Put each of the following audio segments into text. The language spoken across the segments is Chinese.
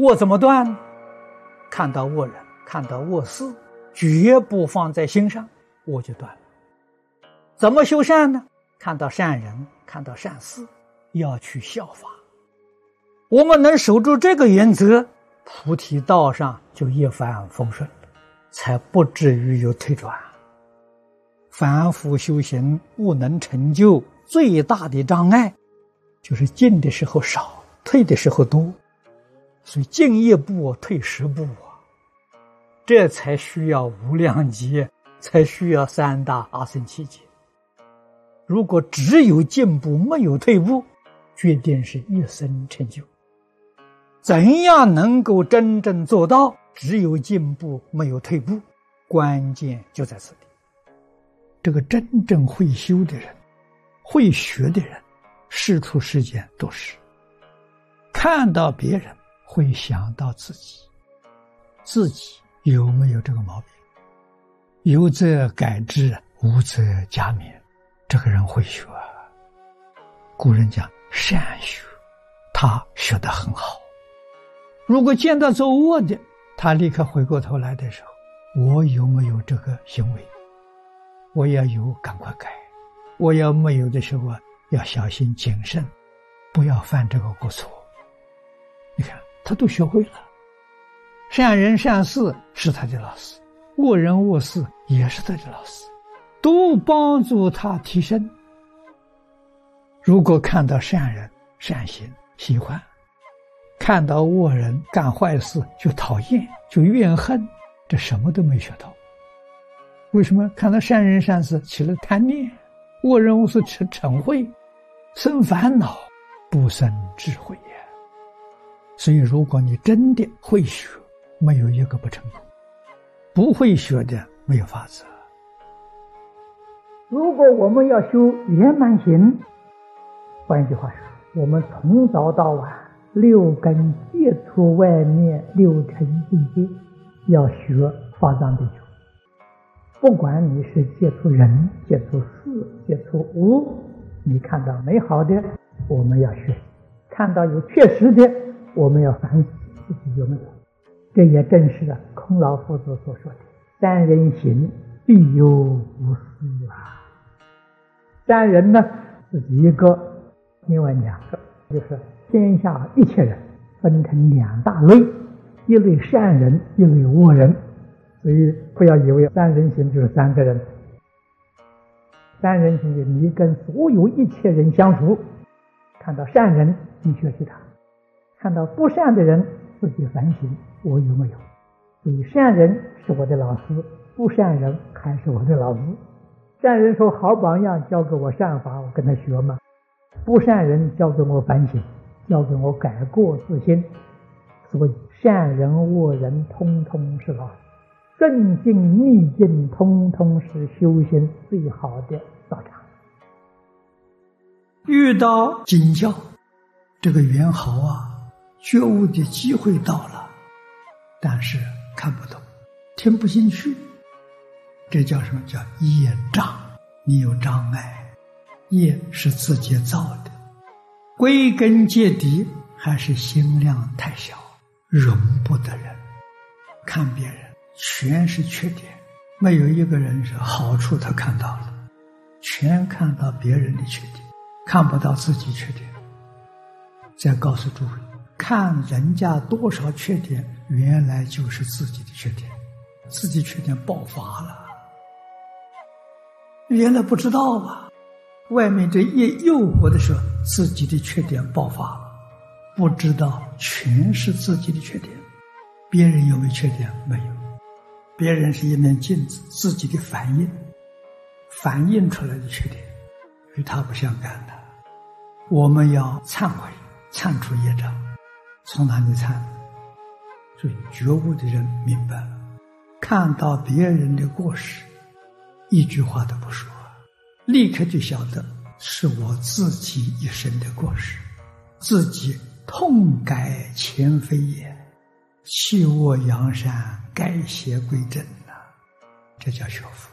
恶怎么断呢？看到恶人，看到恶事，绝不放在心上，恶就断了。怎么修善呢？看到善人，看到善事，要去效法。我们能守住这个原则，菩提道上就一帆风顺了，才不至于有退转。凡夫修行不能成就，最大的障碍就是进的时候少，退的时候多。所以进一步退10步啊，这才需要无量劫，才需要3大阿僧祇劫。如果只有进步没有退步，决定是一生成就。怎样能够真正做到只有进步没有退步？关键就在此地。这个真正会修的人，会学的人，世出世间都是看到别人会想到自己，自己有没有这个毛病？有则改之，无则加勉。这个人会学啊。古人讲善学，他学得很好。如果见到做恶的，他立刻回过头来的时候，我有没有这个行为？我要有，赶快改。我要没有的时候要小心谨慎，不要犯这个过错。你看他都学会了。善人善事是他的老师，恶人恶事也是他的老师，都帮助他提升。如果看到善人善行喜欢，看到恶人干坏事就讨厌，就怨恨，这什么都没学到。为什么？看到善人善事起了贪念，恶人恶事起嗔恚，生烦恼，不生智慧呀。所以如果你真的会学，没有一个不成功，不会学的没有法子。如果我们要修圆满行，换一句话说，我们从早到晚6根接触外面6尘境界，要学法藏地球。不管你是接触人，接触事，接触物，你看到美好的我们要学习，看到有缺失的我们要反思自己有没有。这也正是空老夫子所说的三人行必有无私啊。三人呢，自己一个，另外2个，就是天下一切人分成2大类，一类善人，一类恶人。所以不要以为三人行就是3个人。三人行就是你跟所有一切人相处，看到善人你学习他，看到不善的人自己反省我有没有。所以善人是我的老师，不善人还是我的老师。善人说好榜样，教给我善法，我跟他学嘛。不善人教给我反省，教给我改过自新。所以善人恶人通通是老师，正境逆境通通是修行最好的道场。遇到经教，这个缘好啊，觉悟的机会到了，但是看不懂，听不进去，这叫什么？叫业障。你有障碍，业是自己造的，归根结底还是心量太小，容不得人。看别人全是缺点，没有一个人是好处他看到了，全看到别人的缺点，看不到自己缺点。再告诉诸位，看人家多少缺点，原来就是自己的缺点，自己缺点爆发了，原来不知道啊。外面这一诱惑的时候，自己的缺点爆发了，不知道全是自己的缺点。别人有没有缺点？没有，别人是一面镜子，自己的反映出来的缺点与他不相干的。我们要忏悔，忏除业障。从哪里忏？所以觉悟的人明白了，看到别人的过失，一句话都不说，立刻就晓得是我自己一生的过失，自己痛改前非也，弃恶扬善，改邪归正啊，这叫学佛。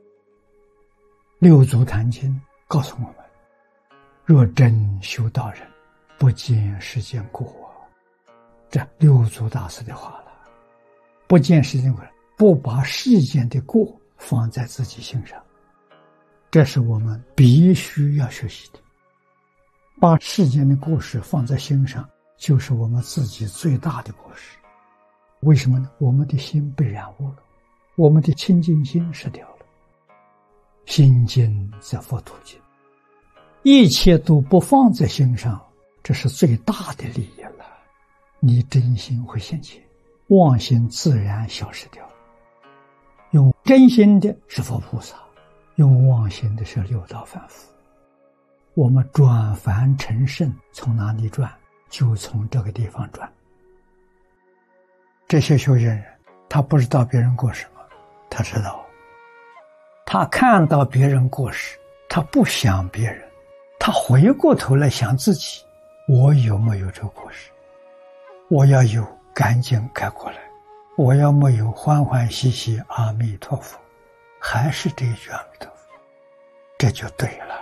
六祖坛经告诉我们，若真修道人，不见世间过， 这六祖大师的话了，不见世间过，不把世间的过放在自己心上，这是我们必须要学习的。把世间的过失放在心上，就是我们自己最大的过失。为什么呢？我们的心被染污了，我们的清净心失掉了。心净则佛土净，一切都不放在心上，这是最大的利益了。你真心会现前，妄心自然消失掉。用真心的是佛菩萨，用妄心的是六道凡夫。我们转凡成圣从哪里转？就从这个地方转。这些修行人，他不知道别人过什么，他知道。他看到别人过失，他不想别人，他回过头来想自己，我有没有这个过失？我要有，赶紧改过来；我要没有，欢欢喜喜阿弥陀佛，还是这一句阿弥陀佛，这就对了。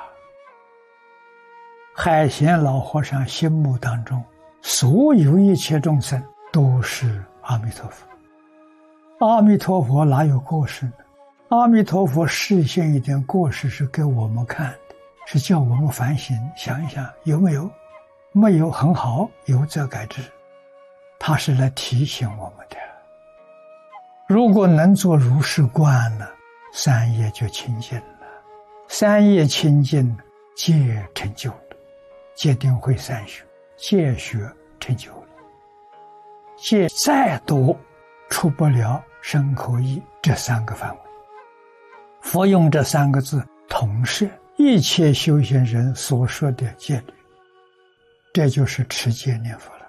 海贤老和尚心目当中，所有一切众生都是阿弥陀佛。阿弥陀佛哪有过失呢？阿弥陀佛示现一点过失是给我们看的，是叫我们反省，想一想有没有，没有很好，有则改之。他是来提醒我们的。如果能做如是观呢，三业就清净了。三业清净，戒成就了，戒定慧三学，戒学成就了。戒再多，出不了身口意这三个范围。佛用这三个字统摄一切修行人所说的戒律，这就是持戒念佛了。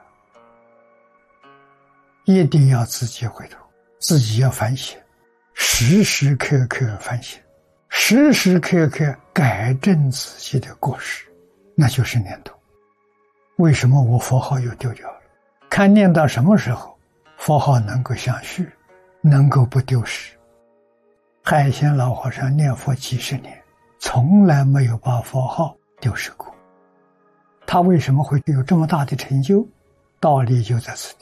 一定要自己回头，自己要反省，时时刻刻反省，时时刻刻改正自己的过失，那就是念头。为什么我佛号又丢掉了？看念到什么时候佛号能够相续，能够不丢失。海贤老和尚念佛几十年，从来没有把佛号丢失过。他为什么会有这么大的成就？道理就在此地。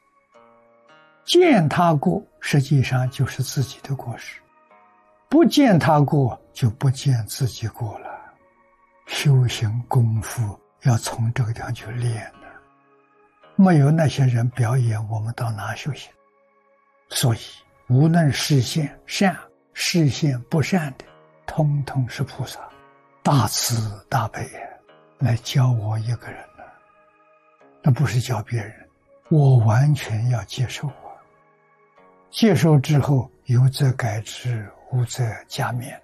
见他过，实际上就是自己的过失；不见他过，就不见自己过了。修行功夫要从这个地方去练的，没有那些人表演，我们到哪修行？所以无论视现善视现不善的，通通是菩萨大慈大悲来教我一个人了。那不是教别人，我完全要接受接受之后，有则改之，无则加勉。